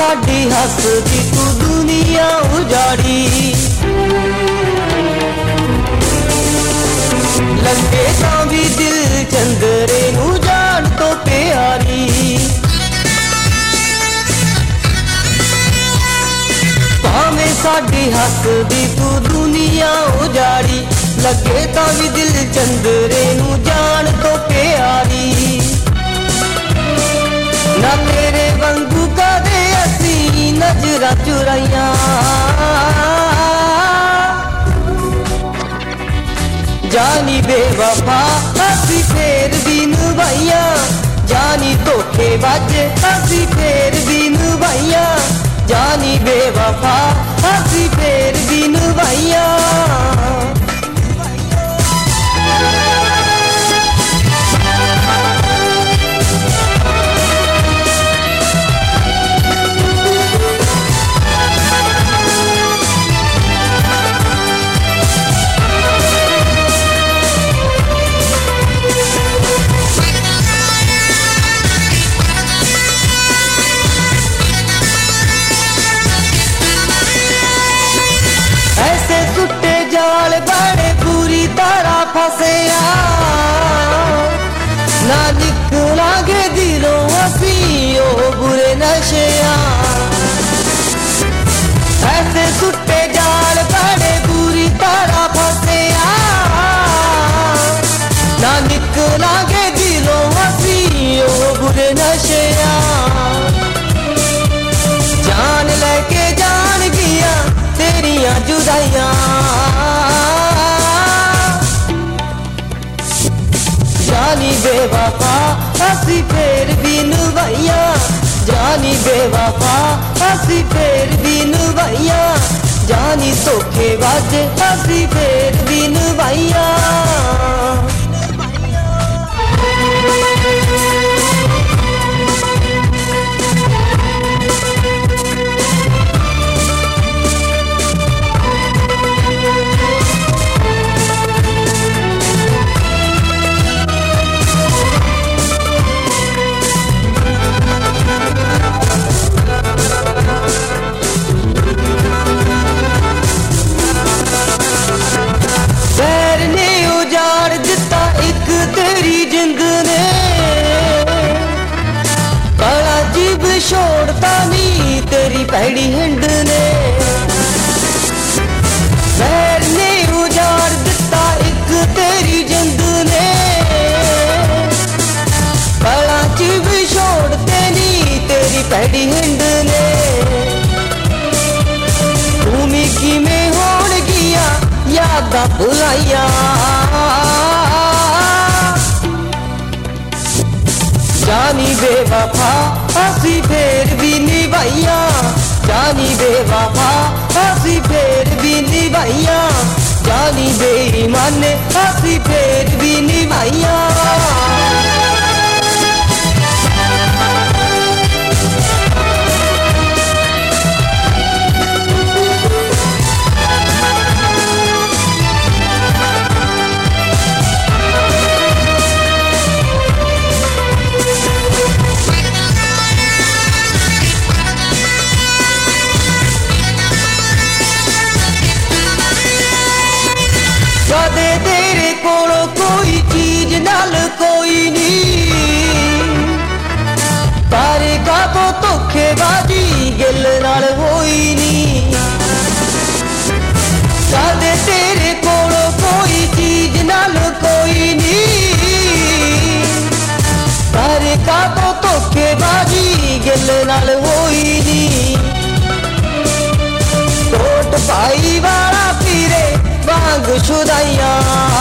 साडी हसदी तू दुनिया उजाड़ी। लगे तां भी दिल चंदरे नू जान तो प्यारी। भावें साडी हसदी तू दुनिया उजाड़ी। लगे तां भी दिल चंदरे नू जान तो प्यारी। ना तेरे वांगू कदे असी नजरां चुराइयां। जानी बेवफा असी फेर भी निभाइयां। जानी धोखेबाज असी फेर भी निभाइयां। जानी बेवफा असी फेर भी निभाइयां। टुटे जाल बड़े पूरी तरह फसिया। ना निकलांगे दिलों असी ओ बुरे नशिया। ऐसे टुटे जाल बड़े पूरी तरह फसिया। ना निकलांगे दिलों असी ओ बुरे नशिया। जान लेके जान गया तेरियां जुदाइयां। जानी बेवफा असी फेर भी निभाइयां। जानी बेवफा असी फेर भी निभाइयां। जानी धोखेबाज असी फेर भी निभाइयां। छोड़ता नहीं तेरी पैड़ी हिंड ने। वैर ने उजाड़ दिता एक तेरी जिंद ने। बड़ा चिब छोड़ते नहीं तेरी पैड़ी हिंड ने। भूमि की में होड़ गया यादा भुलाइया। जानी बेवफा असी फेर भी निभाइयां। जानी बेवफा असी फेर भी निभाइयां। जानी बेईमान असी फेर भी निभाइयां। कदे तेरे कोलो कोई चीज नाल कोई नहीं। तारे का तो धोखेबाजी गिल नाल होई नहीं। कदे तेरे कोलो कोई चीज नाल कोई नहीं। तारे का तो धोखेबाजी गिल नाल होई नहीं। कोट भाई वाला पीरे वांग छुदाइयां।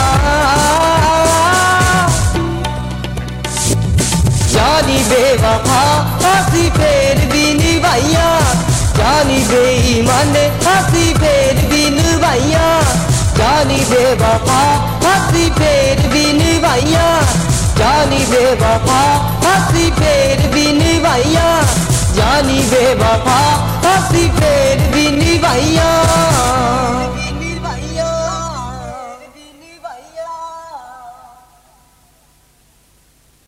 जानी बेवफा असी फेर भी निभाइयां। जानी बेईमान असी फेर भी निभाइयां। जानी बेवफा असी फेर भी निभाइयां। जानी बेवफा असी फेर भी निभाइयां। जानी बेवफा असी फेर भी निभाइयां।